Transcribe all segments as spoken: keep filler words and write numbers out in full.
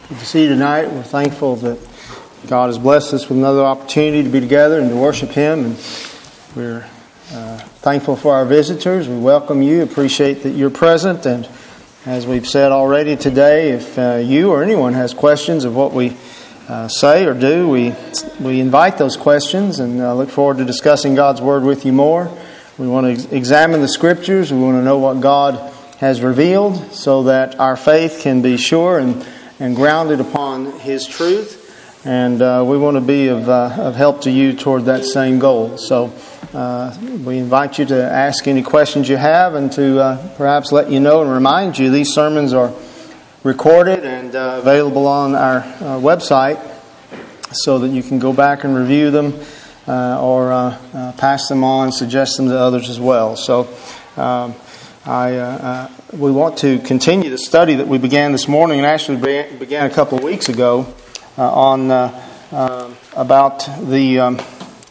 Good to see you tonight. We're thankful that God has blessed us with another opportunity to be together and to worship Him. And we're uh, thankful for our visitors. We welcome you, appreciate that you're present. And as we've said already today, if uh, you or anyone has questions of what we uh, say or do, we we invite those questions and uh, look forward to discussing God's Word with you more. We want to ex- examine the Scriptures. We want to know what God has revealed so that our faith can be sure and and grounded upon His truth, and uh, we want to be of, uh, of help to you toward that same goal. So uh, we invite you to ask any questions you have and to uh, perhaps let you know and remind you these sermons are recorded and uh, available on our uh, website so that you can go back and review them uh, or uh, uh, pass them on, suggest them to others as well. So um, I, uh, uh, we want to continue the study that we began this morning and actually began, began a couple of weeks ago uh, on uh, uh, about the um,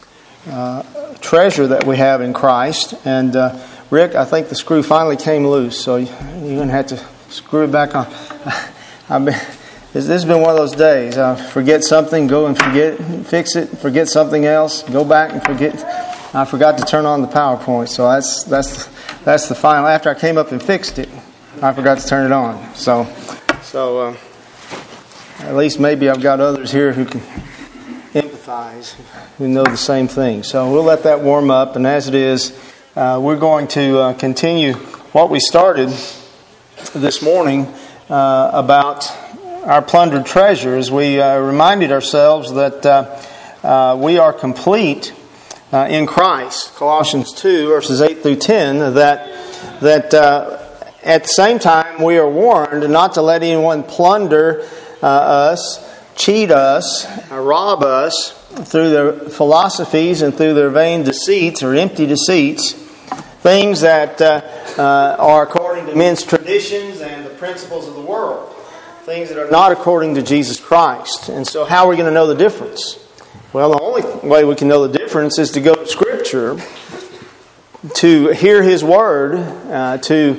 uh, treasure that we have in Christ. And uh, Rick, I think the screw finally came loose, so you're going to have to screw it back on. I've been, this has been one of those days. I forget something, go and forget it, fix it, forget something else, go back and forget. I forgot to turn on the PowerPoint, so that's that's that's the final. After I came up and fixed it, I forgot to turn it on. So, so uh, at least maybe I've got others here who can empathize, who know the same thing. So we'll let that warm up, and as it is, uh, we're going to uh, continue what we started this morning uh, about our plundered treasures. We uh, reminded ourselves that uh, uh, we are complete Uh, in Christ, Colossians two, verses eight through ten, that that uh, at the same time we are warned not to let anyone plunder uh, us, cheat us, uh, rob us through their philosophies and through their vain deceits or empty deceits, things that uh, uh, are according to men's traditions and the principles of the world, things that are not according to Jesus Christ. And so how are we going to know the difference? Well, the only way we can know the difference is to go to Scripture, to hear His Word, uh, to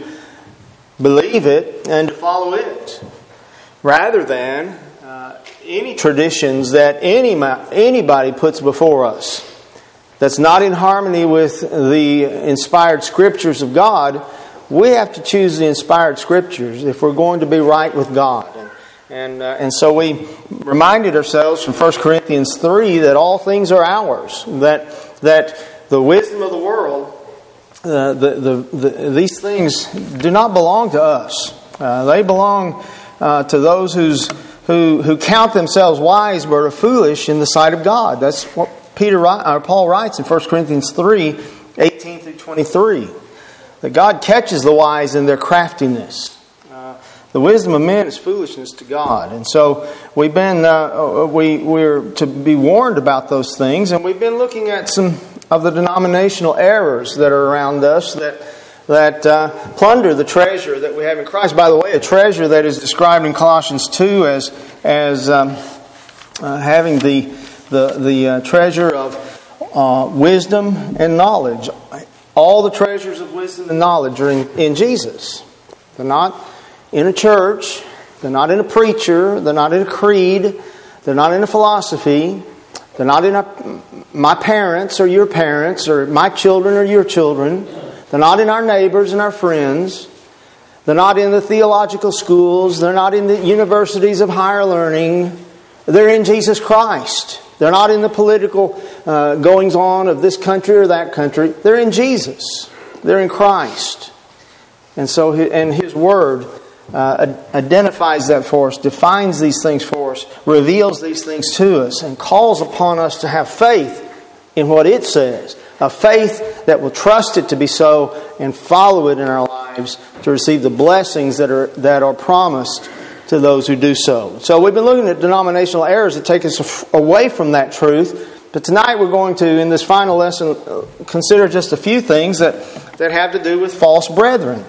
believe it, and to follow it, rather than uh, any traditions that any anybody puts before us that's not in harmony with the inspired Scriptures of God. We have to choose the inspired Scriptures if we're going to be right with God. And uh, and so we reminded ourselves from First Corinthians three that all things are ours. That that the wisdom of the world, uh, the, the the these things do not belong to us. Uh, they belong uh, to those who's who who count themselves wise but are foolish in the sight of God. That's what Peter or Paul writes in First Corinthians three eighteen through twenty three. That God catches the wise in their craftiness. The wisdom of men is foolishness to God, and so we've been uh, we we're to be warned about those things, and we've been looking at some of the denominational errors that are around us that that uh, plunder the treasure that we have in Christ. By the way, a treasure that is described in Colossians two as as um, uh, having the the the uh, treasure of uh, wisdom and knowledge. All the treasures of wisdom and knowledge are in, in Jesus. They're not in a church, they're not in a preacher, they're not in a creed, they're not in a philosophy, they're not in a, my parents or your parents or my children or your children, they're not in our neighbors and our friends, they're not in the theological schools, they're not in the universities of higher learning, they're in Jesus Christ. They're not in the political uh, goings on of this country or that country, they're in Jesus, they're in Christ. And so, and His Word Uh, identifies that for us, defines these things for us, reveals these things to us, and calls upon us to have faith in what it says. A faith that will trust it to be so and follow it in our lives to receive the blessings that are that are promised to those who do so. So we've been looking at denominational errors that take us away from that truth. But tonight we're going to, in this final lesson, consider just a few things that, that have to do with false brethren.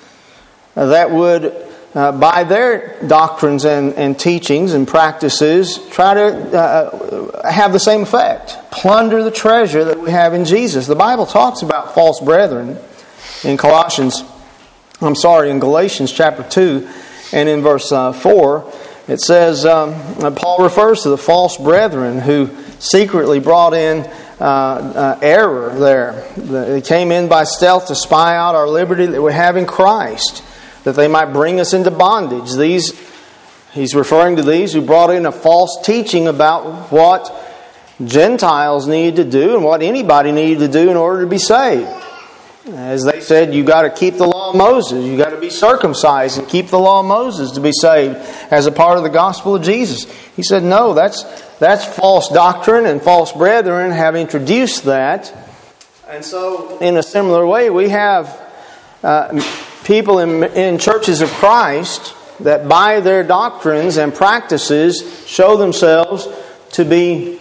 Uh, that would Uh, by their doctrines and, and teachings and practices, try to uh, have the same effect. Plunder the treasure that we have in Jesus. The Bible talks about false brethren in Colossians, I'm sorry, in Galatians chapter two and in verse uh, four. It says, um, Paul refers to the false brethren who secretly brought in uh, uh, error there. They came in by stealth to spy out our liberty that we have in Christ, that they might bring us into bondage. These, he's referring to these who brought in a false teaching about what Gentiles needed to do and what anybody needed to do in order to be saved. As they said, you got to keep the law of Moses. You got to be circumcised and keep the law of Moses to be saved as a part of the gospel of Jesus. He said, no, that's that's false doctrine, and false brethren have introduced that. And so, in a similar way, we have uh, people in, in churches of Christ that by their doctrines and practices show themselves to be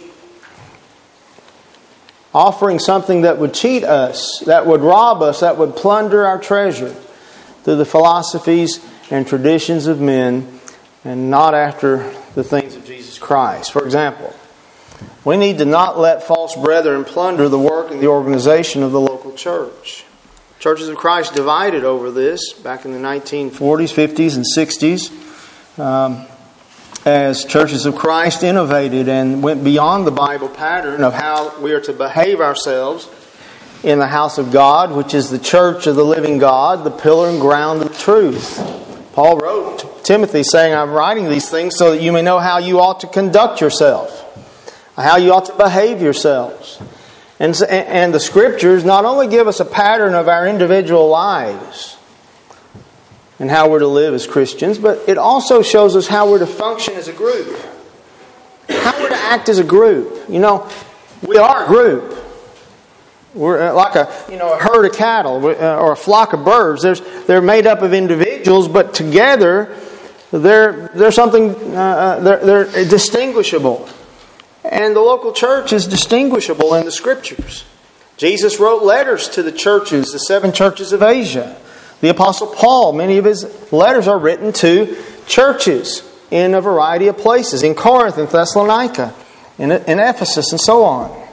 offering something that would cheat us, that would rob us, that would plunder our treasure through the philosophies and traditions of men and not after the things of Jesus Christ. For example, we need to not let false brethren plunder the work and the organization of the local church. Churches of Christ divided over this back in the nineteen forties, fifties, and sixties. Um, as churches of Christ innovated and went beyond the Bible pattern of how we are to behave ourselves in the house of God, which is the church of the living God, the pillar and ground of truth. Paul wrote to Timothy saying, I'm writing these things so that you may know how you ought to conduct yourself, how you ought to behave yourselves. And, and the Scriptures not only give us a pattern of our individual lives and how we're to live as Christians, but it also shows us how we're to function as a group. How we're to act as a group. You know, we are a group. We're like a you know a herd of cattle or a flock of birds. There's they're made up of individuals, but together they're they're something uh, they're, they're distinguishable. And the local church is distinguishable in the Scriptures. Jesus wrote letters to the churches, the seven churches of Asia. The Apostle Paul, many of his letters are written to churches in a variety of places, in Corinth and Thessalonica, in, in Ephesus, and so on.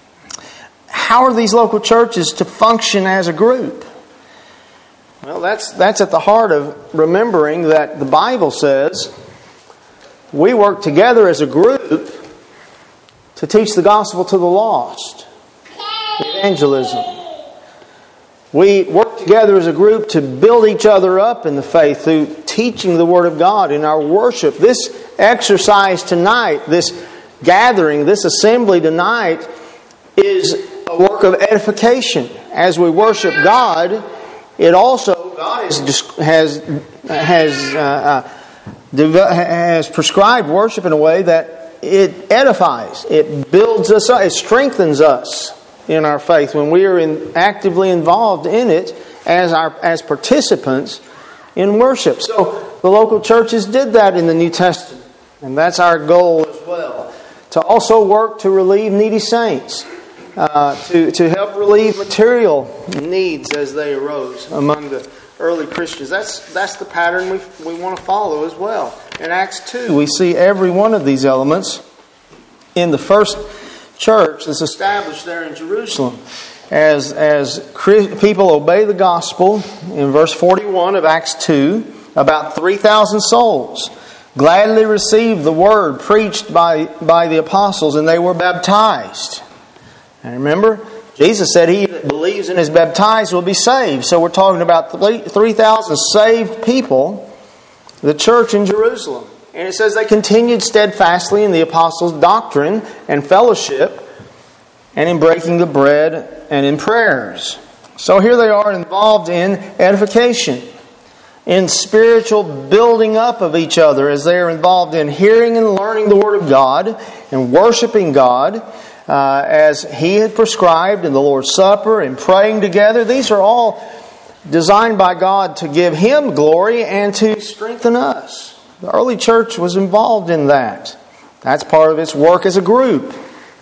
How are these local churches to function as a group? Well, that's that's at the heart of remembering that the Bible says we work together as a group to teach the gospel to the lost, evangelism. We work together as a group to build each other up in the faith through teaching the Word of God in our worship. This exercise tonight, this gathering, this assembly tonight is a work of edification. As we worship God, it also, God has has has, uh, uh, has prescribed worship in a way that it edifies, it builds us up, it strengthens us in our faith when we are in, actively involved in it as our as participants in worship. So the local churches did that in the New Testament, and that's our goal as well. To also work to relieve needy saints, uh, to to help relieve material needs as they arose among the early Christians. That's that's the pattern we we want to follow as well. In Acts two, we see every one of these elements in the first church that's established there in Jerusalem. As as people obey the gospel, in verse forty-one of Acts two, about three thousand souls gladly received the word preached by, by the apostles, and they were baptized. And remember, Jesus said he that believes and is baptized will be saved. So we're talking about three thousand saved people, the church in Jerusalem. And it says they continued steadfastly in the apostles' doctrine and fellowship, and in breaking the bread and in prayers. So here they are involved in edification, in spiritual building up of each other as they are involved in hearing and learning the Word of God and worshiping God uh, as He had prescribed in the Lord's Supper and praying together. These are all designed by God to give Him glory and to strengthen us. The early church was involved in that. That's part of its work as a group.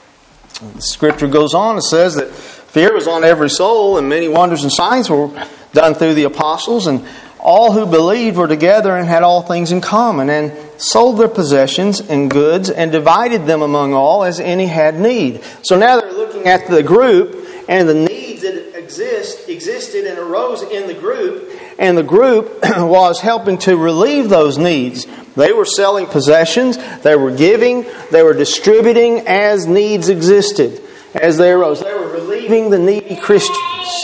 The Scripture goes on and says that fear was on every soul, and many wonders and signs were done through the apostles, and all who believed were together and had all things in common, and sold their possessions and goods and divided them among all as any had need. So now they're looking at the group and the needs that exist existed and arose in the group, and the group was helping to relieve those needs. They were selling possessions, they were giving, they were distributing as needs existed, as they arose. They were relieving the needy Christians.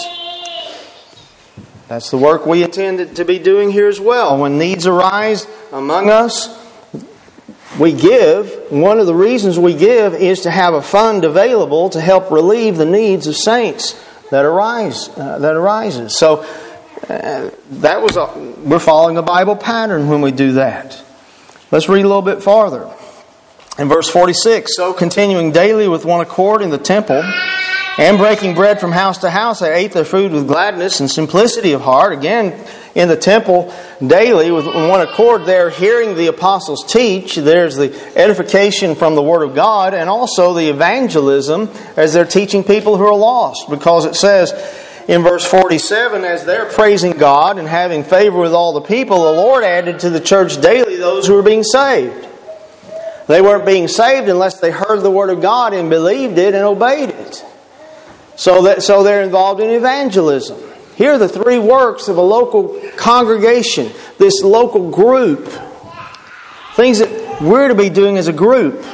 That's the work we intended to be doing here as well. When needs arise among us, we give. One of the reasons we give is to have a fund available to help relieve the needs of saints that arise. Uh, that arises. So uh, that was a, we're following a Bible pattern when we do that. Let's read a little bit farther. In verse forty-six, so continuing daily with one accord in the temple, and breaking bread from house to house, they ate their food with gladness and simplicity of heart. Again, in the temple, daily, with one accord, they're hearing the apostles teach. There's the edification from the Word of God, and also the evangelism as they're teaching people who are lost. Because it says in verse forty-seven, as they're praising God and having favor with all the people, the Lord added to the church daily those who were being saved. They weren't being saved unless they heard the Word of God and believed it and obeyed it. So that so they're involved in evangelism. Here are the three works of a local congregation, this local group. Things that we're to be doing as a group.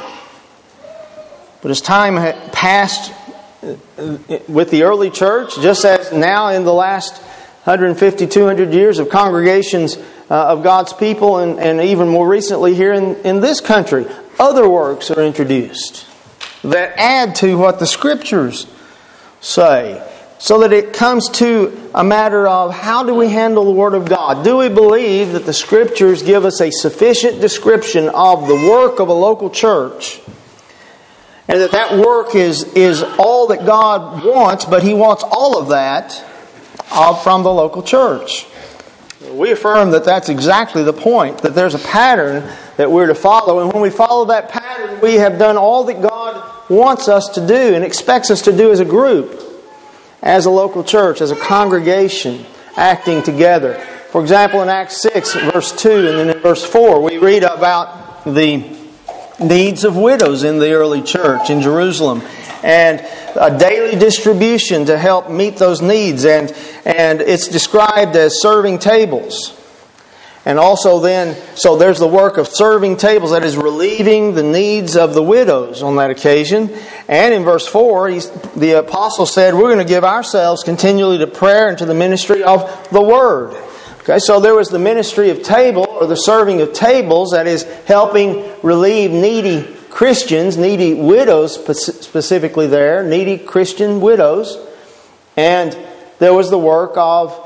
But as time had passed with the early church, just as now in the last one hundred fifty, two hundred years of congregations uh, of God's people, and, and even more recently here in, in this country, other works are introduced that add to what the Scriptures say, so that it comes to a matter of how do we handle the Word of God? Do we believe that the Scriptures give us a sufficient description of the work of a local church, and that that work is, is all that God wants, but He wants all of that uh, from the local church? We affirm that that's exactly the point, that there's a pattern that we're to follow, and when we follow that pattern, we have done all that God wants us to do and expects us to do as a group, as a local church, as a congregation, acting together. For example, in Acts six, verse two, and then in verse four, we read about the needs of widows in the early church in Jerusalem, and a daily distribution to help meet those needs, and, and it's described as serving tables. And also then, so there's the work of serving tables, that is relieving the needs of the widows on that occasion. And in verse four, he's, the apostle said, we're going to give ourselves continually to prayer and to the ministry of the Word. Okay, so there was the ministry of table, or the serving of tables, that is helping relieve needy Christians, needy widows specifically there, needy Christian widows. And there was the work of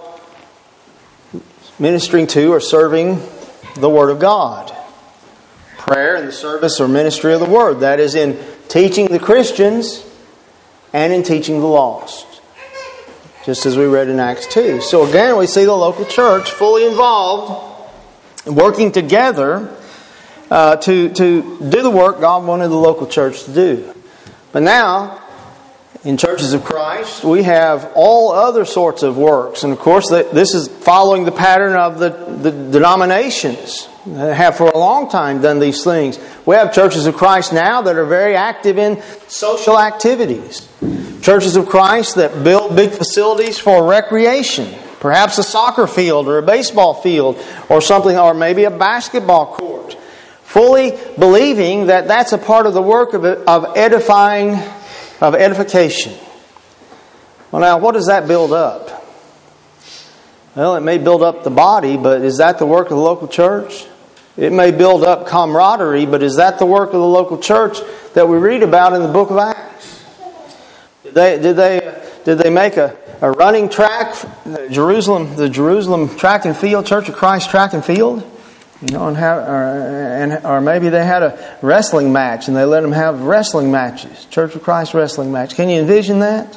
ministering to or serving the Word of God. Prayer and the service or ministry of the Word. That is in teaching the Christians and in teaching the lost. Just as we read in Acts two. So again, we see the local church fully involved, working together uh, to, to do the work God wanted the local church to do. But now, in churches of Christ, we have all other sorts of works. And of course, this is following the pattern of the, the denominations that have for a long time done these things. We have churches of Christ now that are very active in social activities. Churches of Christ that build big facilities for recreation. Perhaps a soccer field or a baseball field or something, or maybe a basketball court. Fully believing that that's a part of the work of, of edifying of edification. Well, now, what does that build up? Well, it may build up the body, but is that the work of the local church? It may build up camaraderie, but is that the work of the local church that we read about in the book of Acts? Did they did they did they make a, a running track, Jerusalem, the Jerusalem track and field, Church of Christ track and field? You know, and have, or, and, or maybe they had a wrestling match and they let them have wrestling matches. Church of Christ wrestling match. Can you envision that?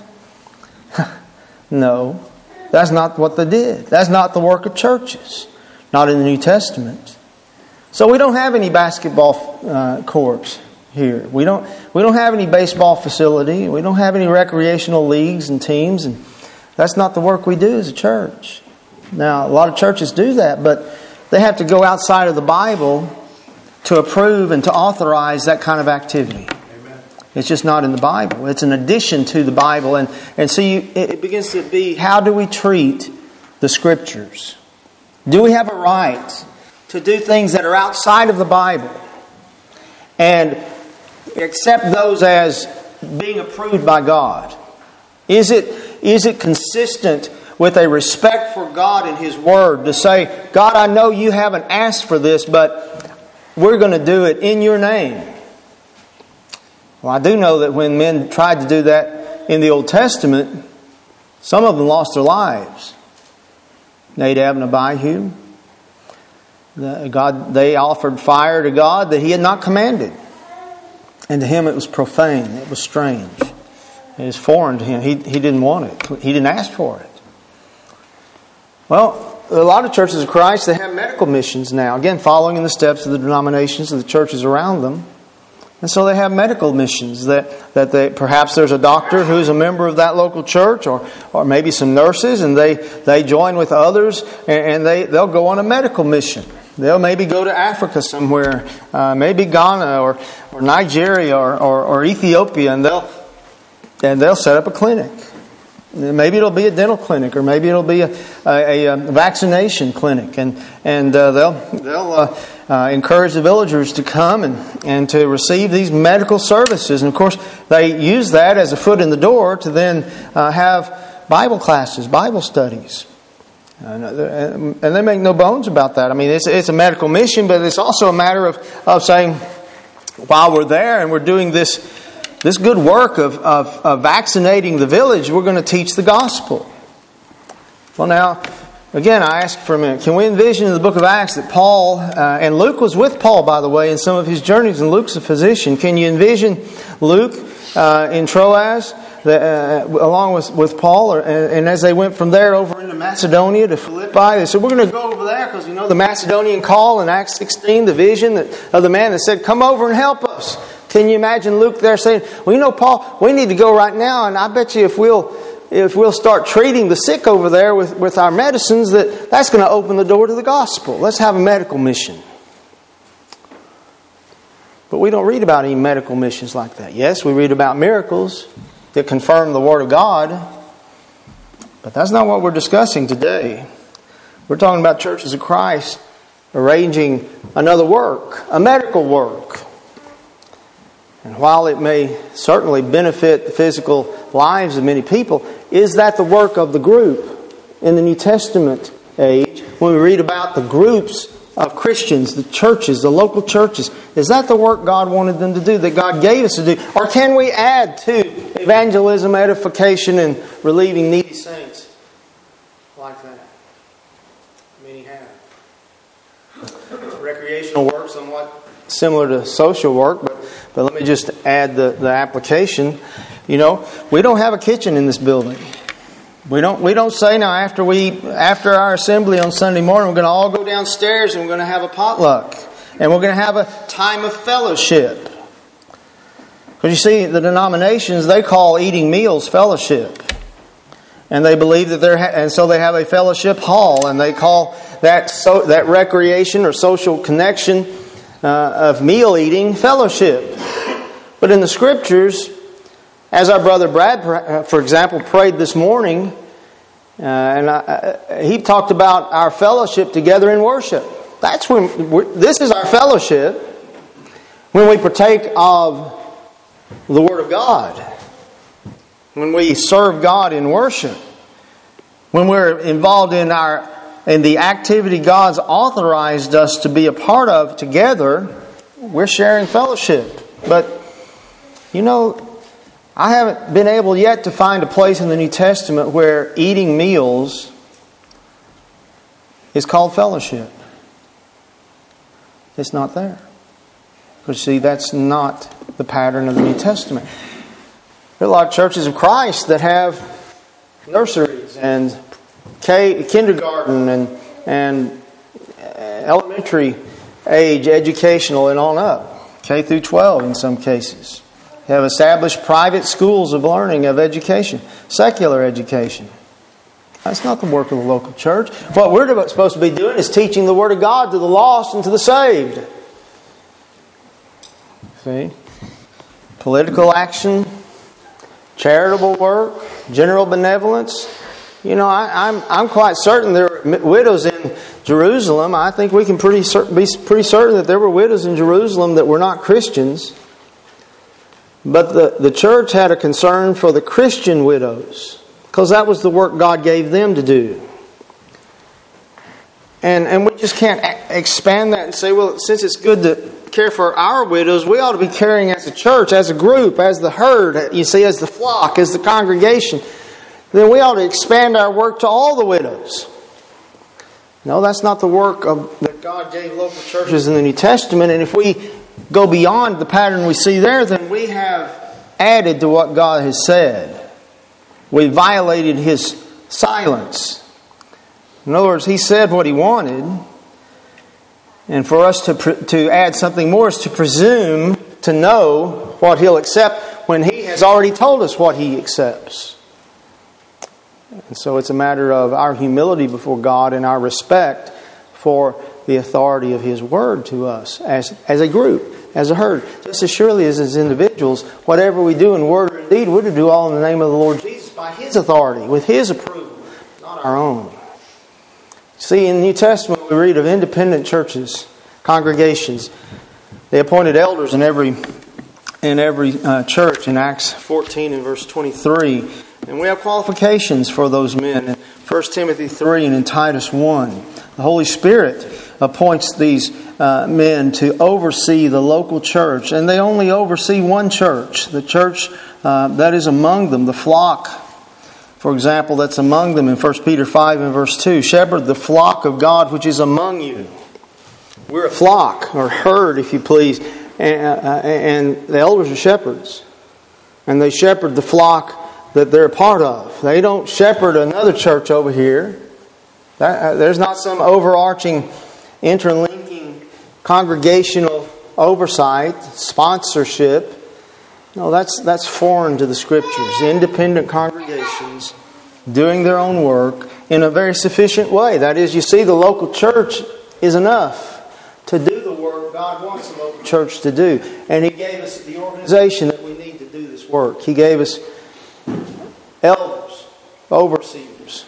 No. That's not what they did. That's not the work of churches. Not in the New Testament. So we don't have any basketball uh, courts here. We don't, we don't have any baseball facility. We don't have any recreational leagues and teams. And that's not the work we do as a church. Now, a lot of churches do that, but they have to go outside of the Bible to approve and to authorize that kind of activity. Amen. It's just not in the Bible. It's an addition to the Bible. And, and so you, it begins to be, how do we treat the Scriptures? Do we have a right to do things that are outside of the Bible and accept those as being approved by God? Is it, is it consistent with a respect for God and His Word to say, God, I know you haven't asked for this, but we're going to do it in your name? Well, I do know that when men tried to do that in the Old Testament, some of them lost their lives. Nadab and Abihu. The, God, they offered fire to God that He had not commanded. And to him it was profane. It was strange. It was foreign to him. He, he didn't want it. He didn't ask for it. Well, a lot of churches of Christ, they have medical missions now. Again, following in the steps of the denominations of the churches around them. And so they have medical missions that, that they perhaps there's a doctor who's a member of that local church, or, or maybe some nurses, and they, they join with others and, and they, they'll go on a medical mission. They'll maybe go to Africa somewhere, uh, maybe Ghana or, or Nigeria or, or, or Ethiopia, and they'll and they'll set up a clinic. Maybe it'll be a dental clinic, or maybe it'll be a, a, a vaccination clinic, and and uh, they'll they'll uh, uh, encourage the villagers to come and, and to receive these medical services. And of course, they use that as a foot in the door to then uh, have Bible classes, Bible studies. And they make no bones about that. I mean, it's, it's a medical mission, but it's also a matter of, of saying, while we're there and we're doing this this good work of, of, of vaccinating the village, we're going to teach the gospel. Well, now, again, I ask for a minute. Can we envision in the book of Acts that Paul, uh, and Luke was with Paul, by the way, in some of his journeys, and Luke's a physician. Can you envision Luke uh, in Troas, The, uh, along with, with Paul, or, and, and as they went from there over into Macedonia to Philippi, they said, we're going to go over there because, you know, the Macedonian call in Acts sixteen, the vision that, of the man that said, come over and help us. Can you imagine Luke there saying, well, you know, Paul, we need to go right now, and I bet you if we'll if we'll start treating the sick over there with, with our medicines, that that's going to open the door to the gospel. Let's have a medical mission. But we don't read about any medical missions like that. Yes, we read about miracles that confirm the Word of God. But that's not what we're discussing today. We're talking about churches of Christ arranging another work, a medical work. And while it may certainly benefit the physical lives of many people, is that the work of the group in the New Testament age? When we read about the groups of Christians, the churches, the local churches, is that the work God wanted them to do, that God gave us to do? Or can we add to evangelism, edification, and relieving needy saints like that? Many have. Recreational work, somewhat similar to social work, but, but let me just add the, the application. You know, we don't have a kitchen in this building. We don't we don't say now after we after our assembly on Sunday morning, we're going to all go downstairs and we're going to have a potluck. And we're going to have a time of fellowship. Because you see, the denominations, they call eating meals fellowship. And they believe that they're, ha- and so they have a fellowship hall, and they call that so, that recreation or social connection uh, of meal eating fellowship. But in the Scriptures, as our brother Brad, for example, prayed this morning, uh, and I, he talked about our fellowship together in worship. That's when we're, this is our fellowship, when we partake of the Word of God, when we serve God in worship, when we're involved in our in the activity God's authorized us to be a part of together. We're sharing fellowship. But you know, I haven't been able yet to find a place in the New Testament where eating meals is called fellowship. It's not there. But see, that's not the pattern of the New Testament. There are a lot of churches of Christ that have nurseries and K, kindergarten and and elementary age educational and on up, K through twelve in some cases. They have established private schools of learning of education, secular education. That's not the work of the local church. What we're supposed to be doing is teaching the Word of God to the lost and to the saved. See? Political action, charitable work, general benevolence. You know, I, I'm I'm quite certain there are widows in Jerusalem, I think we can pretty cer- be pretty certain that there were widows in Jerusalem that were not Christians. But the, the church had a concern for the Christian widows, because that was the work God gave them to do. And, and we just can't a- expand that and say, well, since it's good to care for our widows, we ought to be caring as a church, as a group, as the herd, you see, as the flock, as the congregation. Then we ought to expand our work to all the widows. No, that's not the work of, that God gave local churches in the New Testament. And if we go beyond the pattern we see there, then we have added to what God has said. We violated His silence. In other words, He said what He wanted. And for us to to add something more is to presume to know what He'll accept when He has already told us what He accepts. And so it's a matter of our humility before God and our respect for the authority of His Word to us as, as a group, as a herd. Just as surely as as individuals, whatever we do in word or in deed, we're to do all in the name of the Lord Jesus by His authority, with His approval, not our own. See, in the New Testament we read of independent churches, congregations. They appointed elders in every in every uh, church in Acts fourteen and verse twenty-three. And we have qualifications for those men in First Timothy three and in Titus one. The Holy Spirit appoints these uh, men to oversee the local church. And they only oversee one church, the church uh, that is among them, the flock, for example, that's among them in First Peter five and verse two. Shepherd the flock of God which is among you. We're a flock, or herd, if you please. And, uh, and the elders are shepherds. And they shepherd the flock that they're a part of. They don't shepherd another church over here. That, uh, there's not some overarching, interlinking congregational oversight, sponsorship. No, that's that's foreign to the Scriptures. Independent congregations doing their own work in a very sufficient way. That is, you see, the local church is enough to do the work God wants the local church to do. And He gave us the organization that we need to do this work. He gave us elders, overseers,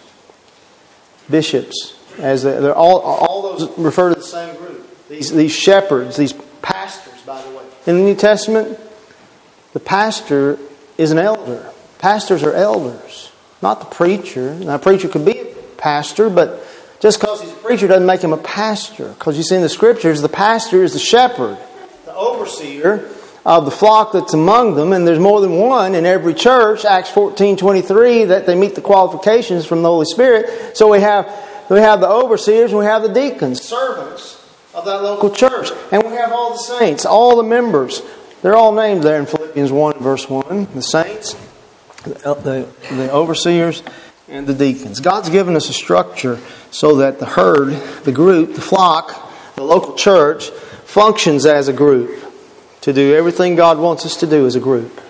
bishops, as they, they're all all those refer to the same group. These these shepherds, these pastors, by the way. In the New Testament, the pastor is an elder. Pastors are elders, not the preacher. Now, a preacher could be a pastor, but just because he's a preacher doesn't make him a pastor. Because you see in the Scriptures, the pastor is the shepherd, the overseer of the flock that's among them, and there's more than one in every church. Acts fourteen twenty-three, that they meet the qualifications from the Holy Spirit. So we have we have the overseers and we have the deacons, servants of that local church, and we have all the saints, all the members. They're all named there in Philippians one verse one. The saints, the, the, the overseers, and the deacons. God's given us a structure so that the herd, the group, the flock, the local church functions as a group, to do everything God wants us to do as a group.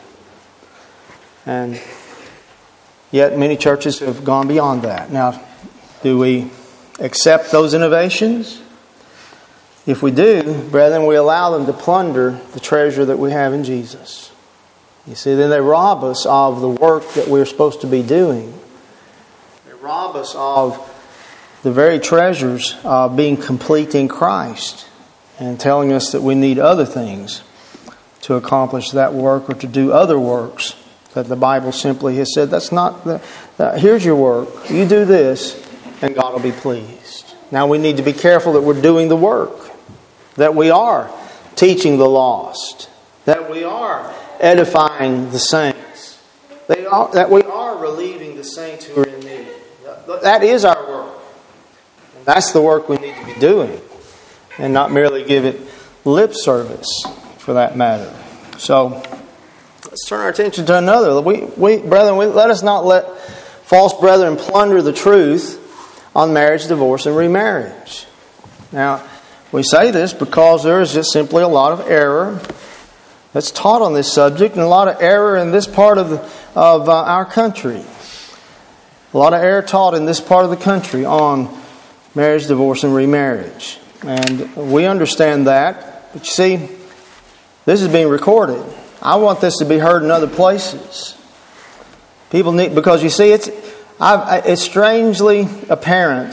And yet many churches have gone beyond that. Now, do we accept those innovations? If we do, brethren, we allow them to plunder the treasure that we have in Jesus. You see, then they rob us of the work that we're supposed to be doing. They rob us of the very treasures of being complete in Christ, and telling us that we need other things to accomplish that work, or to do other works that the Bible simply has said, that's not the, uh, here's your work. You do this and God will be pleased. Now we need to be careful that we're doing the work, that we are teaching the lost, that we are edifying the saints, they are, that we are relieving the saints who are in need. That is our work. And that's the work we need to be doing, and not merely give it lip service, for that matter. So let's turn our attention to another. We, we brethren, we, let us not let false brethren plunder the truth on marriage, divorce, and remarriage. Now, we say this because there is just simply a lot of error that's taught on this subject, and a lot of error in this part of the, of uh, our country. A lot of error taught in this part of the country on marriage, divorce, and remarriage. And we understand that. But you see, this is being recorded. I want this to be heard in other places. People need, because you see, it's I've, it's strangely apparent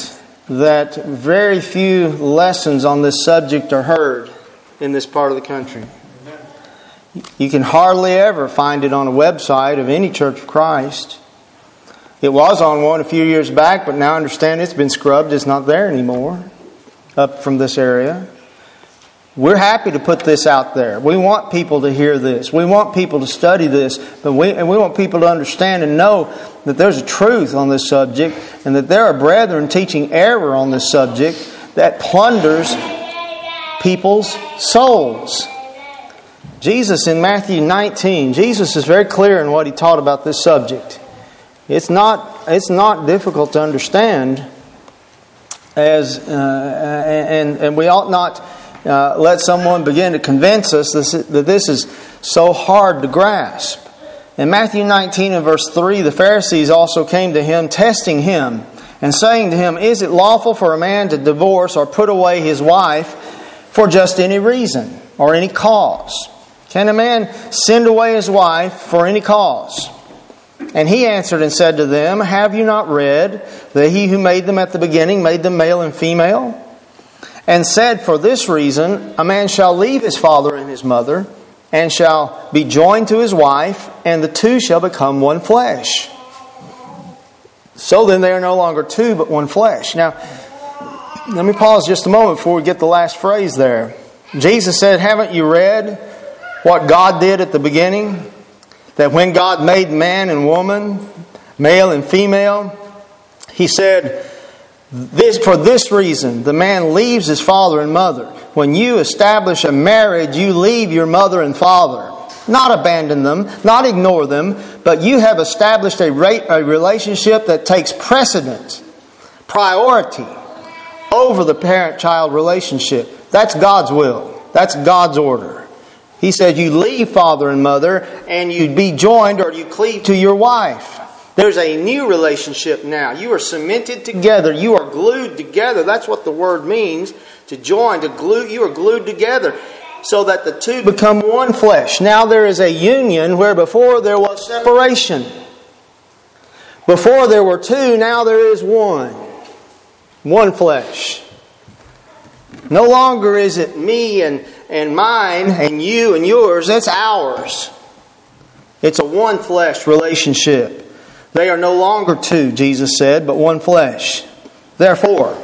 that very few lessons on this subject are heard in this part of the country. You can hardly ever find it on a website of any Church of Christ. It was on one a few years back, but now I understand it's been scrubbed. It's not there anymore up from this area. We're happy to put this out there. We want people to hear this. We want people to study this. But we, and we want people to understand and know that there's a truth on this subject and that there are brethren teaching error on this subject that plunders people's souls. Jesus in Matthew nineteen, Jesus is very clear in what He taught about this subject. It's not, it's not difficult to understand as uh, and, and we ought not Uh, let someone begin to convince us this, that this is so hard to grasp. In Matthew nineteen and verse three, the Pharisees also came to Him, testing Him, and saying to Him, "Is it lawful for a man to divorce or put away his wife for just any reason or any cause? Can a man send away his wife for any cause?" And He answered and said to them, "Have you not read that He who made them at the beginning made them male and female? And said, for this reason, a man shall leave his father and his mother, and shall be joined to his wife, and the two shall become one flesh. So then they are no longer two, but one flesh." Now, let me pause just a moment before we get the last phrase there. Jesus said, haven't you read what God did at the beginning? That when God made man and woman, male and female, He said, This, for this reason, the man leaves his father and mother. When you establish a marriage, you leave your mother and father. Not abandon them, not ignore them, but you have established a, rate, a relationship that takes precedence, priority, over the parent-child relationship. That's God's will. That's God's order. He said you leave father and mother and you be joined or you cleave to your wife. There's a new relationship now. You are cemented together. You are glued together. That's what the word means. To join, to glue. You are glued together so that the two become one flesh. Now there is a union where before there was separation. Before there were two, now there is one. One flesh. No longer is it me and, and mine and you and yours. It's ours. It's a one flesh relationship. They are no longer two, Jesus said, but one flesh. Therefore,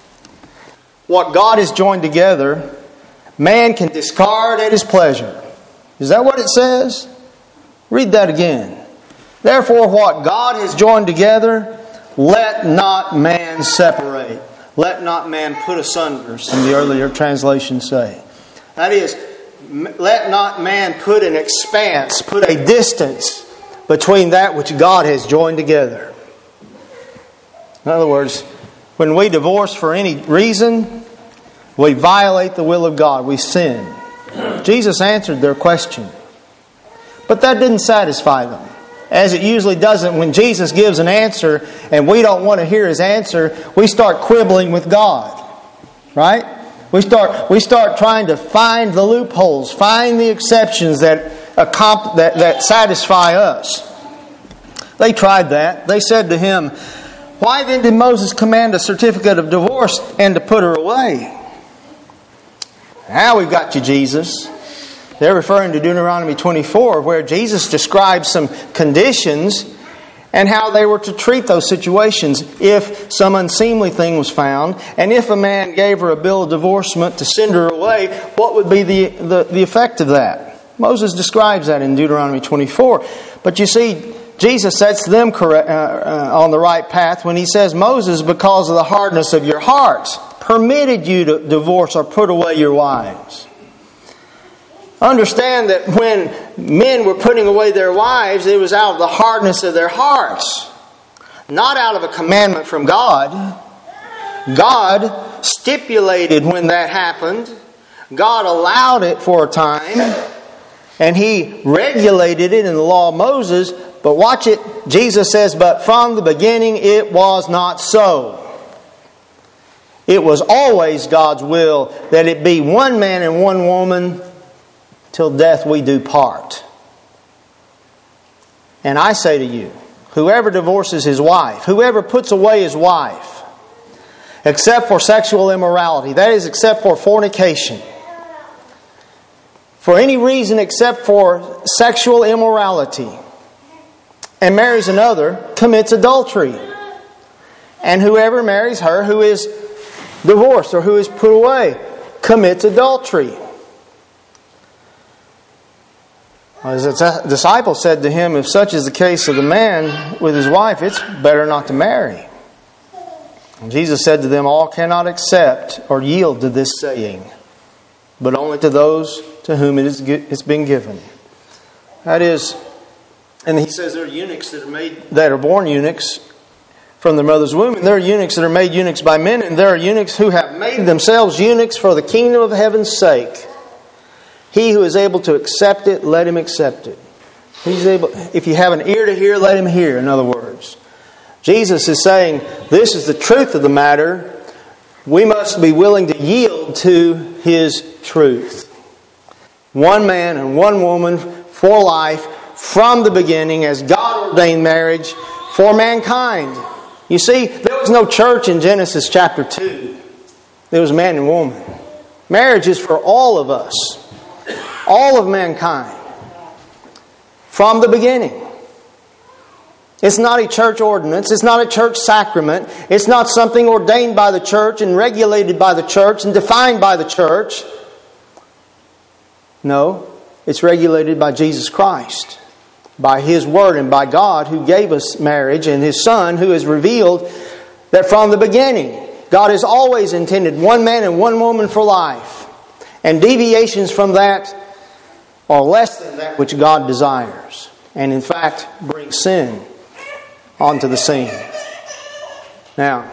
what God has joined together, man can discard at his pleasure. Is that what it says? Read that again. Therefore, what God has joined together, let not man separate. Let not man put asunder, some of the earlier translations say. That is, let not man put an expanse, put a distance between that which God has joined together. In other words, when we divorce for any reason, we violate the will of God. We sin. Jesus answered their question. But that didn't satisfy them. As it usually doesn't when Jesus gives an answer and we don't want to hear His answer, we start quibbling with God. Right? We start, we start trying to find the loopholes, find the exceptions that That, that satisfy us. They tried that. They said to Him, "Why then did Moses command a certificate of divorce and to put her away?" Now we've got you, Jesus. They're referring to Deuteronomy twenty-four, where Jesus describes some conditions and how they were to treat those situations if some unseemly thing was found. And if a man gave her a bill of divorcement to send her away, what would be the, the, the effect of that? Moses describes that in Deuteronomy twenty-four. But you see, Jesus sets them correct, uh, uh, on the right path when He says, Moses, because of the hardness of your hearts, permitted you to divorce or put away your wives. Understand that when men were putting away their wives, it was out of the hardness of their hearts. Not out of a commandment from God. God stipulated when that happened. God allowed it for a time. And He regulated it in the law of Moses. But watch it. Jesus says, but from the beginning it was not so. It was always God's will that it be one man and one woman till death we do part. And I say to you, whoever divorces his wife, whoever puts away his wife, except for sexual immorality. That is, except for fornication. For any reason except for sexual immorality, and marries another, commits adultery. And whoever marries her who is divorced or who is put away commits adultery. As the disciple said to him, if such is the case of the man with his wife, it's better not to marry. And Jesus said to them, all cannot accept or yield to this saying, but only to those to whom it is it's been given. That is, and he says there are eunuchs that are made that are born eunuchs from their mother's womb, and there are eunuchs that are made eunuchs by men, and there are eunuchs who have made themselves eunuchs for the kingdom of heaven's sake. He who is able to accept it, let him accept it. He's able. If you have an ear to hear, let him hear, in other words. Jesus is saying, this is the truth of the matter. We must be willing to yield to His truth. One man and one woman for life from the beginning as God ordained marriage for mankind. You see, there was no church in Genesis chapter two. There was man and woman. Marriage is for all of us. All of mankind. From the beginning. It's not a church ordinance. It's not a church sacrament. It's not something ordained by the church and regulated by the church and defined by the church. No, it's regulated by Jesus Christ. By His Word and by God who gave us marriage, and His Son who has revealed that from the beginning God has always intended one man and one woman for life. And deviations from that are less than that which God desires. And in fact bring sin onto the scene. Now,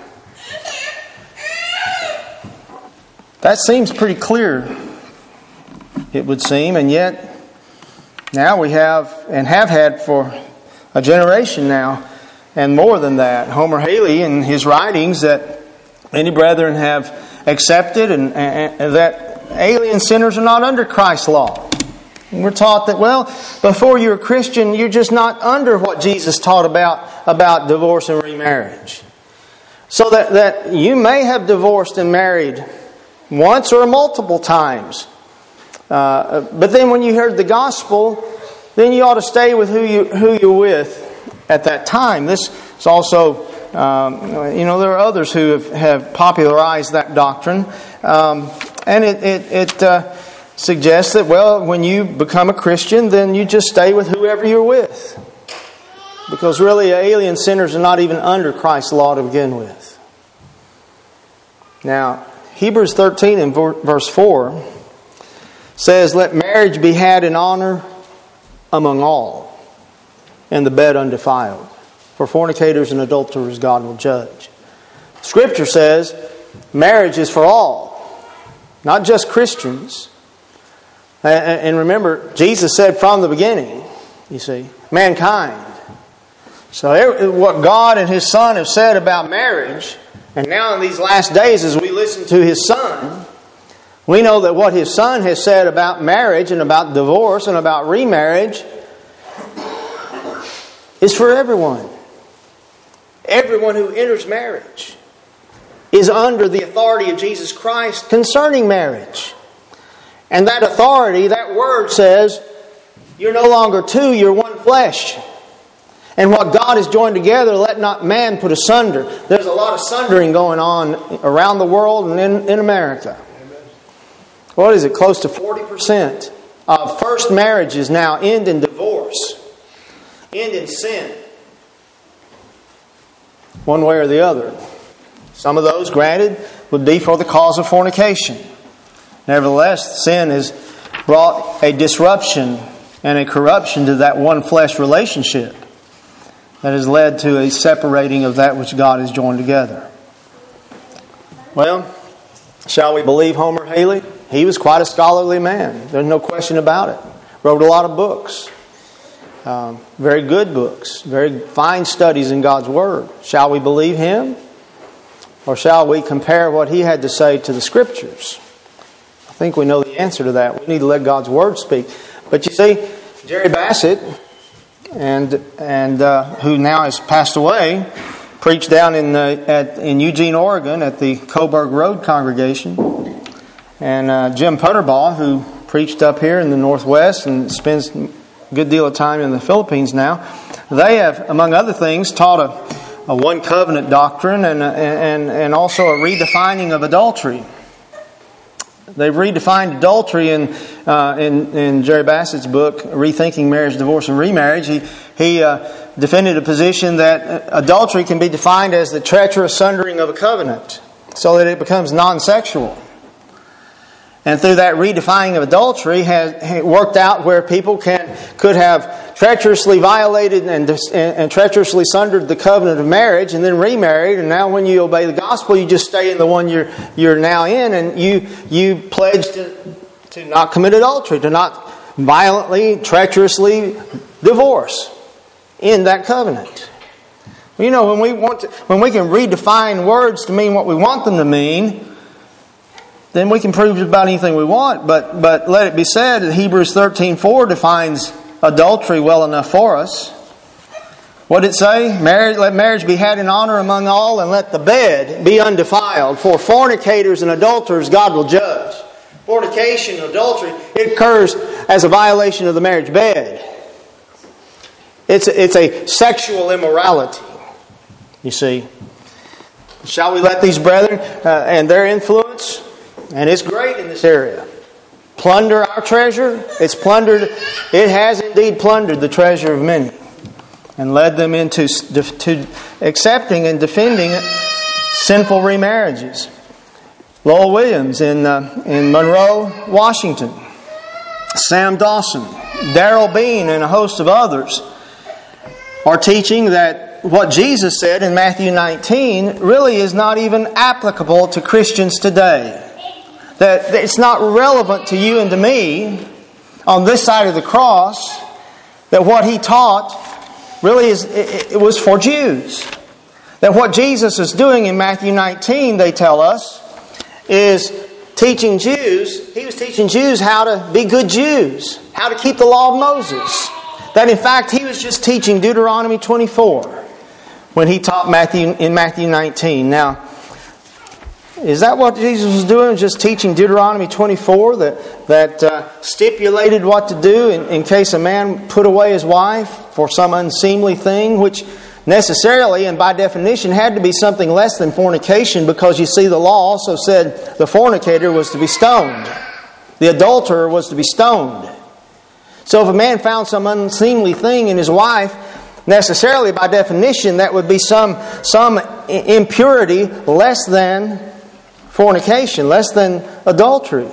that seems pretty clear, it would seem, and yet now we have, and have had for a generation now, and more than that, Homer Haley in his writings that many brethren have accepted, and, and, and that alien sinners are not under Christ's law. And we're taught that, well, before you're a Christian, you're just not under what Jesus taught about, about divorce and remarriage. So that, that you may have divorced and married once or multiple times. Uh, but then when you heard the gospel, then you ought to stay with who, you, who you're with at that time. This is also, um, you know, there are others who have, have popularized that doctrine. Um, and it... it, it uh, suggests that, well, when you become a Christian, then you just stay with whoever you're with. Because really, alien sinners are not even under Christ's law to begin with. Now, Hebrews thirteen and verse four says, let marriage be had in honor among all, and the bed undefiled. For fornicators and adulterers God will judge. Scripture says marriage is for all, not just Christians. And remember, Jesus said from the beginning, you see, mankind. So what God and His Son have said about marriage, and now in these last days as we listen to His Son, we know that what His Son has said about marriage and about divorce and about remarriage is for everyone. Everyone who enters marriage is under the authority of Jesus Christ concerning marriage. And that authority, that word says, you're no longer two, you're one flesh. And what God has joined together, let not man put asunder. There's a lot of sundering going on around the world and in, in America. What is it? Close to forty percent of first marriages now end in divorce, end in sin. One way or the other. Some of those, granted, would be for the cause of fornication. Nevertheless, sin has brought a disruption and a corruption to that one flesh relationship that has led to a separating of that which God has joined together. Well, shall we believe Homer Haley? He was quite a scholarly man. There's no question about it. Wrote a lot of books. Um, very good books. Very fine studies in God's Word. Shall we believe him? Or shall we compare what he had to say to the Scriptures? I think we know the answer to that. We need to let God's Word speak. But you see, Jerry Bassett, and and uh, who now has passed away, preached down in the, at in Eugene, Oregon, at the Coburg Road congregation, and uh, Jim Putterbaugh, who preached up here in the Northwest and spends a good deal of time in the Philippines now. They have, among other things, taught a, a one covenant doctrine and and and also a redefining of adultery. They've redefined adultery in uh, in in Jerry Bassett's book, Rethinking Marriage, Divorce, and Remarriage. He he uh, defended a position that adultery can be defined as the treacherous sundering of a covenant, so that it becomes non-sexual. And through that redefining of adultery, has worked out where people can could have treacherously violated and, and treacherously sundered the covenant of marriage, and then remarried. And now, when you obey the gospel, you just stay in the one you're you're now in, and you you pledge to to not commit adultery, to not violently, treacherously divorce in that covenant. You know, when we want to, when we can redefine words to mean what we want them to mean, then we can prove about anything we want. But but let it be said that Hebrews thirteen four defines adultery well enough for us. What did it say? Marriage, let marriage be had in honor among all, and let the bed be undefiled. For fornicators and adulterers God will judge. Fornication and adultery, it occurs as a violation of the marriage bed. It's a, it's a sexual immorality, you see. Shall we let these brethren uh, and their influence, and it's great in this area, plunder our treasure? It's plundered, it has indeed plundered the treasure of many and led them into to accepting and defending sinful remarriages. Lowell Williams in uh, in Monroe, Washington, Sam Dawson, Darrell Bean, and a host of others are teaching that what Jesus said in Matthew nineteen really is not even applicable to Christians today. That it's not relevant to you and to me on this side of the cross. That what He taught really is it, it was for Jews. That what Jesus is doing in Matthew nineteen, they tell us, is teaching Jews. He was teaching Jews how to be good Jews, how to keep the law of Moses. That in fact He was just teaching Deuteronomy twenty-four when He taught Matthew in Matthew nineteen. Now, is that what Jesus was doing? Just teaching Deuteronomy twenty-four that that uh, stipulated what to do in, in case a man put away his wife for some unseemly thing, which necessarily and by definition had to be something less than fornication, because you see the law also said the fornicator was to be stoned. The adulterer was to be stoned. So if a man found some unseemly thing in his wife, necessarily by definition that would be some some impurity less than fornication, less than adultery.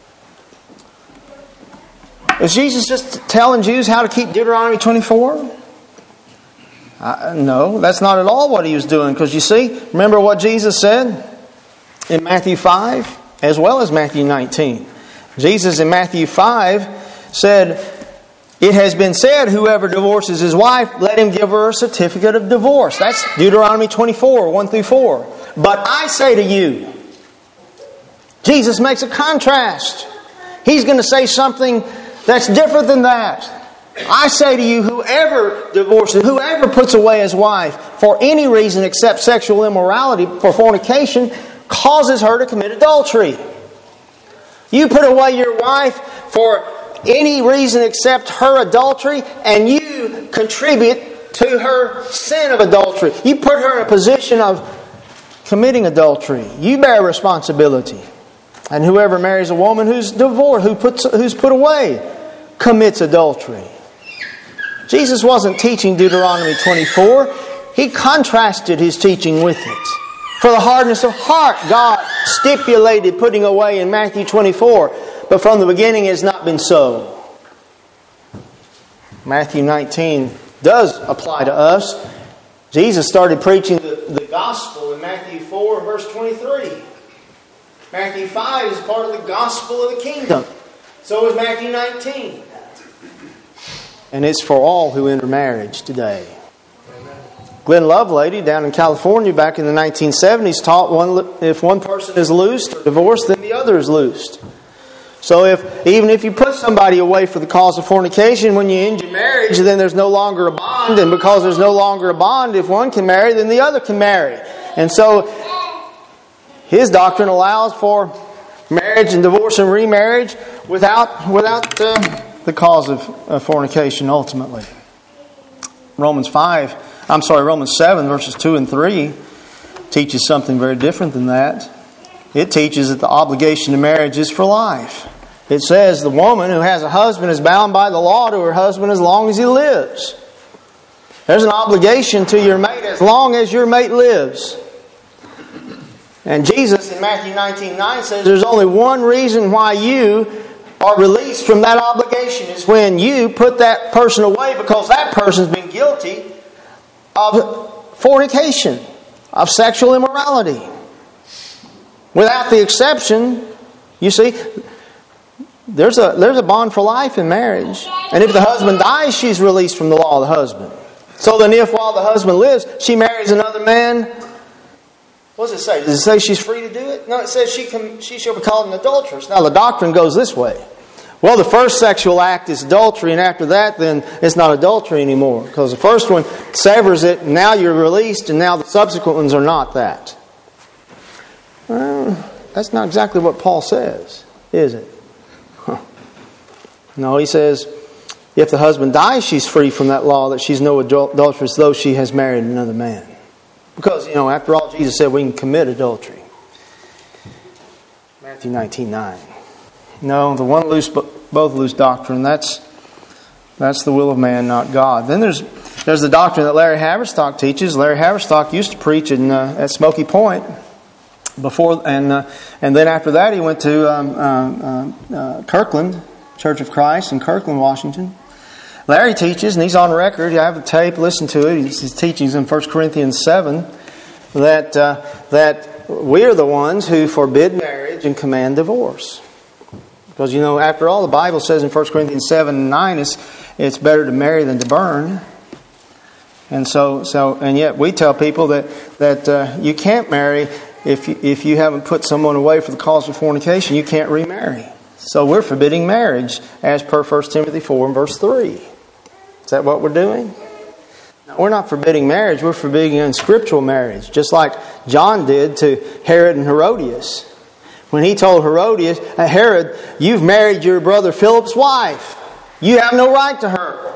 Is Jesus just telling Jews how to keep Deuteronomy twenty-four? Uh, no, that's not at all what He was doing. Because you see, remember what Jesus said in Matthew five as well as Matthew nineteen. Jesus in Matthew five said, "It has been said, whoever divorces his wife, let him give her a certificate of divorce." That's Deuteronomy twenty-four, one through four. "But I say to you," Jesus makes a contrast. He's going to say something that's different than that. "I say to you, whoever divorces, whoever puts away his wife for any reason except sexual immorality, for fornication, causes her to commit adultery." You put away your wife for any reason except her adultery, and you contribute to her sin of adultery. You put her in a position of committing adultery. You bear responsibility. And whoever marries a woman who's divorced, who puts, who's put away, commits adultery. Jesus wasn't teaching Deuteronomy twenty-four. He contrasted His teaching with it. For the hardness of heart, God stipulated putting away in Matthew twenty-four. But from the beginning it has not been so. Matthew nineteen does apply to us. Jesus started preaching the, the gospel in Matthew four, verse twenty-three. Matthew five is part of the gospel of the kingdom. So is Matthew nineteen. And it's for all who enter marriage today. Glenn Lovelady down in California back in the nineteen seventies taught one, if one person is loosed or divorced, then the other is loosed. So if even if you put somebody away for the cause of fornication, when you end your marriage, then there's no longer a bond. And because there's no longer a bond, if one can marry, then the other can marry. And so his doctrine allows for marriage and divorce and remarriage without without uh, the cause of, of fornication ultimately. Romans five, I'm sorry, Romans seven, verses two and three teaches something very different than that. It teaches that the obligation to marriage is for life. It says the woman who has a husband is bound by the law to her husband as long as he lives. There's an obligation to your mate as long as your mate lives. And Jesus in Matthew nineteen nine says there's only one reason why you are released from that obligation is when you put that person away because that person's been guilty of fornication, of sexual immorality. Without the exception, you see, there's a there's a bond for life in marriage. And if the husband dies, she's released from the law of the husband. So then if while the husband lives, she marries another man, what does it say? Does it say she's free to do it? No, it says she can, she shall be called an adulteress. Now the doctrine goes this way. Well, the first sexual act is adultery, and after that, then it's not adultery anymore. Because the first one severs it, and now you're released, and now the subsequent ones are not that. Well, that's not exactly what Paul says, is it? Huh. No, he says, if the husband dies, she's free from that law that she's no adulteress, though she has married another man. Because, you know, after all, Jesus said we can commit adultery. Matthew nineteen nine. No, the one loose, both loose doctrine, that's that's the will of man, not God. Then there's there's the doctrine that Larry Haverstock teaches. Larry Haverstock used to preach in, uh, at Smoky Point. Before and uh, and then after that he went to um, uh, uh, Kirkland Church of Christ in Kirkland, Washington. Larry teaches, and he's on record. You have the tape. Listen to it. His teachings in First Corinthians seven that uh, that we are the ones who forbid marriage and command divorce. Because you know, after all, the Bible says in First Corinthians seven and nine, it's it's better to marry than to burn. And so so and yet we tell people that that uh, you can't marry. If you, if you haven't put someone away for the cause of fornication, you can't remarry. So we're forbidding marriage as per First Timothy four and verse three. Is that what we're doing? No, we're not forbidding marriage. We're forbidding unscriptural marriage. Just like John did to Herod and Herodias. When he told Herodias, Herod, you've married your brother Philip's wife. You have no right to her.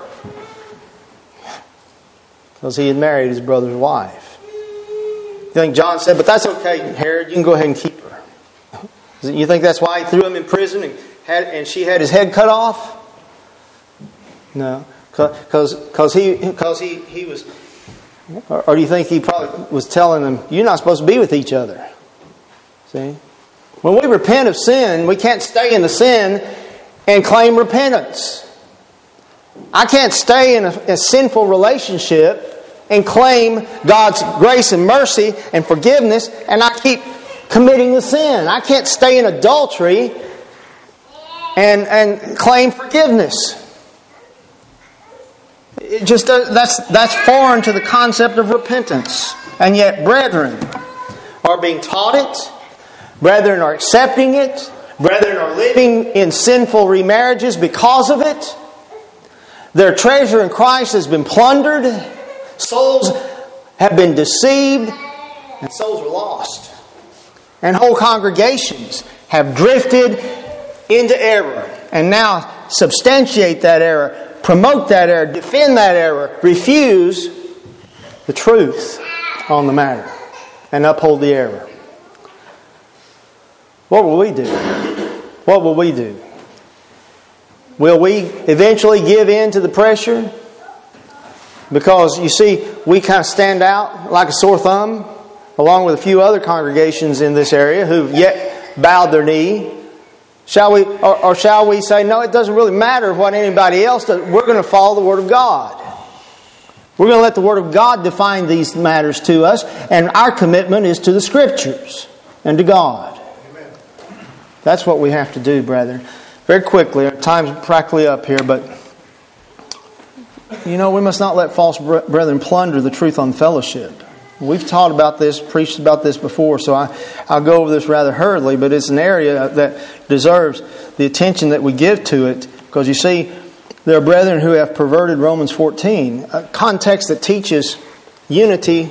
Because he had married his brother's wife. You think John said, but that's okay, Herod, you can go ahead and keep her. You think that's why he threw him in prison and had and she had his head cut off? No. Because he, cause he, he was... Or, or do you think he probably was telling them, you're not supposed to be with each other? See? When we repent of sin, we can't stay in the sin and claim repentance. I can't stay in a, a sinful relationship and claim God's grace and mercy and forgiveness, and I keep committing the sin. I can't stay in adultery and and claim forgiveness. It just does, that's that's foreign to the concept of repentance. And yet, brethren are being taught it. Brethren are accepting it. Brethren are living in sinful remarriages because of it. Their treasure in Christ has been plundered. Souls have been deceived, and souls are lost. And whole congregations have drifted into error. And now substantiate that error, promote that error, defend that error, refuse the truth on the matter, and uphold the error. What will we do? What will we do? Will we eventually give in to the pressure? Because, you see, we kind of stand out like a sore thumb, along with a few other congregations in this area who've yet bowed their knee. Shall we, or, or shall we say, no, it doesn't really matter what anybody else does. We're going to follow the Word of God. We're going to let the Word of God define these matters to us, and our commitment is to the Scriptures and to God. Amen. That's what we have to do, brethren. Very quickly, our time's practically up here, but you know, we must not let false brethren plunder the truth on fellowship. We've taught about this, preached about this before, so I, I'll go over this rather hurriedly, but it's an area that deserves the attention that we give to it, because you see, there are brethren who have perverted Romans fourteen, a context that teaches unity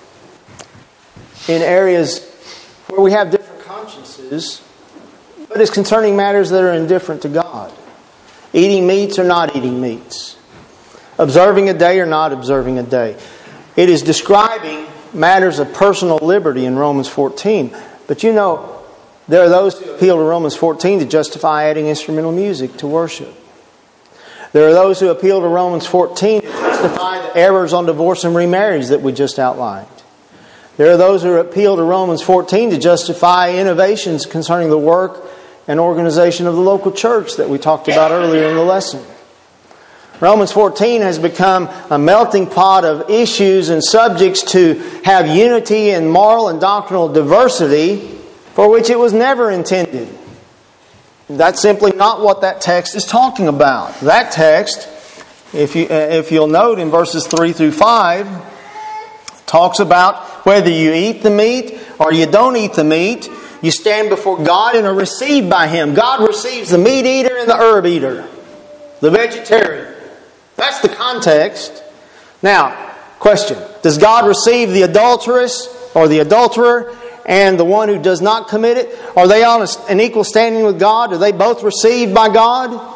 in areas where we have different consciences, but it's concerning matters that are indifferent to God. Eating meats or not eating meats. Observing a day or not observing a day. It is describing matters of personal liberty in Romans fourteen. But you know, there are those who appeal to Romans fourteen to justify adding instrumental music to worship. There are those who appeal to Romans fourteen to justify the errors on divorce and remarriage that we just outlined. There are those who appeal to Romans fourteen to justify innovations concerning the work and organization of the local church that we talked about earlier in the lesson. Romans fourteen has become a melting pot of issues and subjects to have unity in moral and doctrinal diversity for which it was never intended. That's simply not what that text is talking about. That text, if you if you'll note in verses three through five, talks about whether you eat the meat or you don't eat the meat, you stand before God and are received by Him. God receives the meat eater and the herb eater, the vegetarian. That's the context. Now, question. Does God receive the adulteress or the adulterer and the one who does not commit it? Are they on an equal standing with God? Are they both received by God?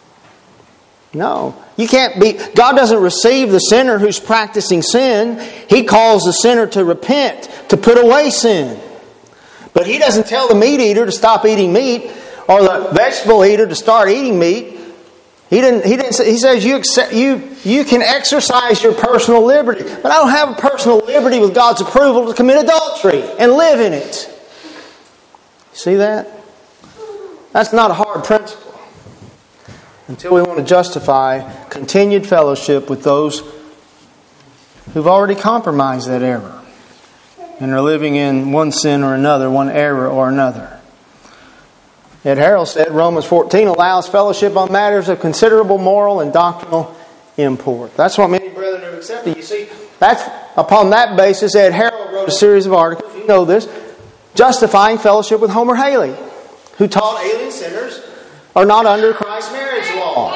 No. You can't be... God doesn't receive the sinner who's practicing sin. He calls the sinner to repent, to put away sin. But He doesn't tell the meat eater to stop eating meat or the vegetable eater to start eating meat. He didn't. He didn't. Say, he says you accept, you you can exercise your personal liberty, but I don't have a personal liberty with God's approval to commit adultery and live in it. See that? That's not a hard principle. Until we want to justify continued fellowship with those who've already compromised that error and are living in one sin or another, one error or another. Ed Harrell said Romans fourteen allows fellowship on matters of considerable moral and doctrinal import. That's what many brethren have accepted. You see, that's upon that basis Ed Harrell wrote a series of articles, you know this, justifying fellowship with Homer Haley, who taught alien sinners are not under Christ's marriage law.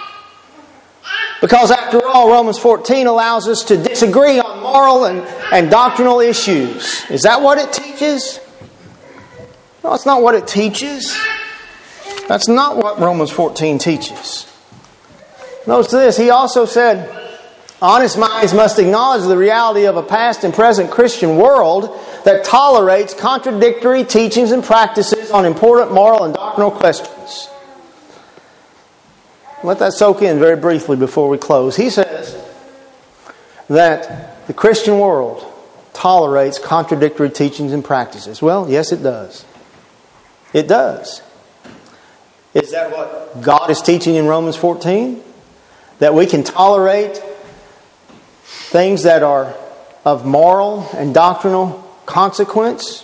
Because after all, Romans fourteen allows us to disagree on moral and, and doctrinal issues. Is that what it teaches? No, it's not what it teaches. That's not what Romans fourteen teaches. Notice this. He also said, honest minds must acknowledge the reality of a past and present Christian world that tolerates contradictory teachings and practices on important moral and doctrinal questions. Let that soak in very briefly before we close. He says that the Christian world tolerates contradictory teachings and practices. Well, yes, it does. It does. Is that what God is teaching in Romans fourteen? That we can tolerate things that are of moral and doctrinal consequence?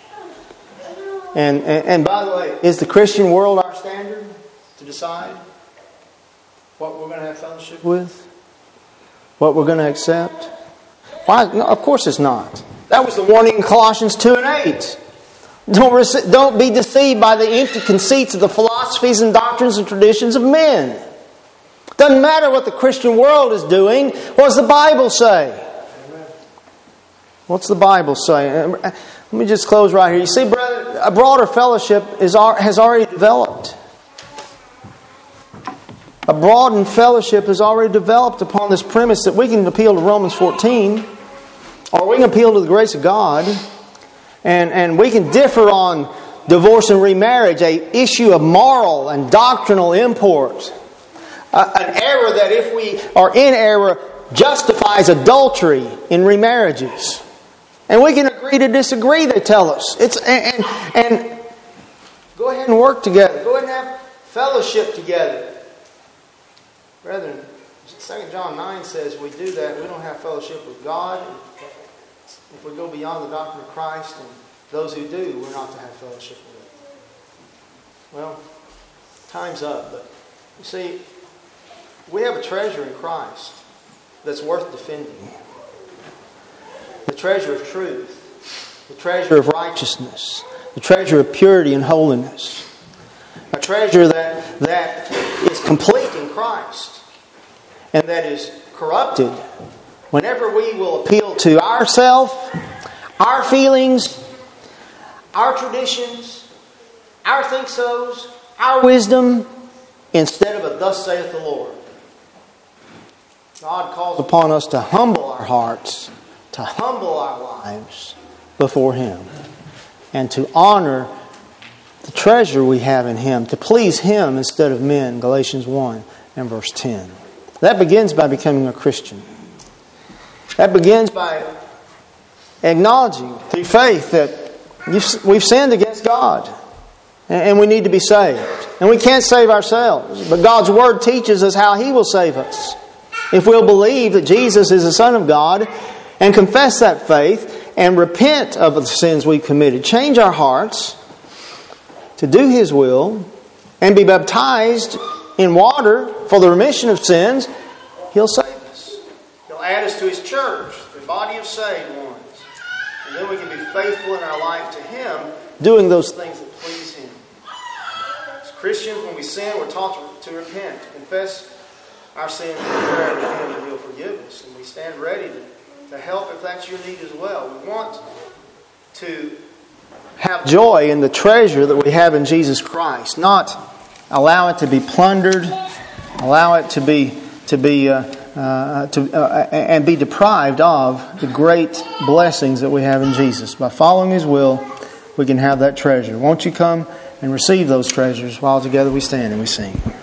And, and, and by the way, is the Christian world our standard to decide what we're going to have fellowship with? What we're going to accept? Why? No, of course it's not. That was the warning in Colossians two and eight. Don't, rec- don't be deceived by the empty conceits of the philosophies and doctrines and traditions of men. Doesn't matter what the Christian world is doing. What does the Bible say? What's the Bible say? Let me just close right here. You see, brother, a broader fellowship is has already developed. A broadened fellowship has already developed upon this premise that we can appeal to Romans fourteen, or we can appeal to the grace of God. And, and we can differ on divorce and remarriage, a issue of moral and doctrinal import. Uh, an error that, if we are in error, justifies adultery in remarriages. And we can agree to disagree, they tell us. It's and, and, and go ahead and work together. Go ahead and have fellowship together. Brethren, Second John nine says we do that, we don't have fellowship with God. If we go beyond the doctrine of Christ, and those who do, we're not to have fellowship with it. Well, time's up, but you see, we have a treasure in Christ that's worth defending. the treasure of truth, the treasure of righteousness, the treasure of purity and holiness, a treasure that, that is complete in Christ and that is corrupted whenever we will appeal to ourself, our feelings, our traditions, our think-sos, our wisdom, instead of a thus saith the Lord. God calls upon us to humble our hearts, to humble our lives before Him, and to honor the treasure we have in Him, to please Him instead of men, Galatians one and verse ten. That begins by becoming a Christian. That begins by acknowledging through faith that we've sinned against God and we need to be saved. And we can't save ourselves, but God's Word teaches us how He will save us. If we'll believe that Jesus is the Son of God and confess that faith and repent of the sins we've committed, change our hearts to do His will and be baptized in water for the remission of sins, He'll save us. He'll add us to His church, the body of saved ones. And then we can be faithful in our life to Him, doing those things that please Him. As Christians, when we sin, we're taught to repent, to confess our sins in prayer to Him, and He'll forgive us. And we stand ready to, to help if that's your need as well. We want to have joy in the treasure that we have in Jesus Christ, not allow it to be plundered, allow it to be to be uh, uh, to uh, and be deprived of the great blessings that we have in Jesus. By following His will, we can have that treasure. Won't you come and receive those treasures while together we stand and we sing?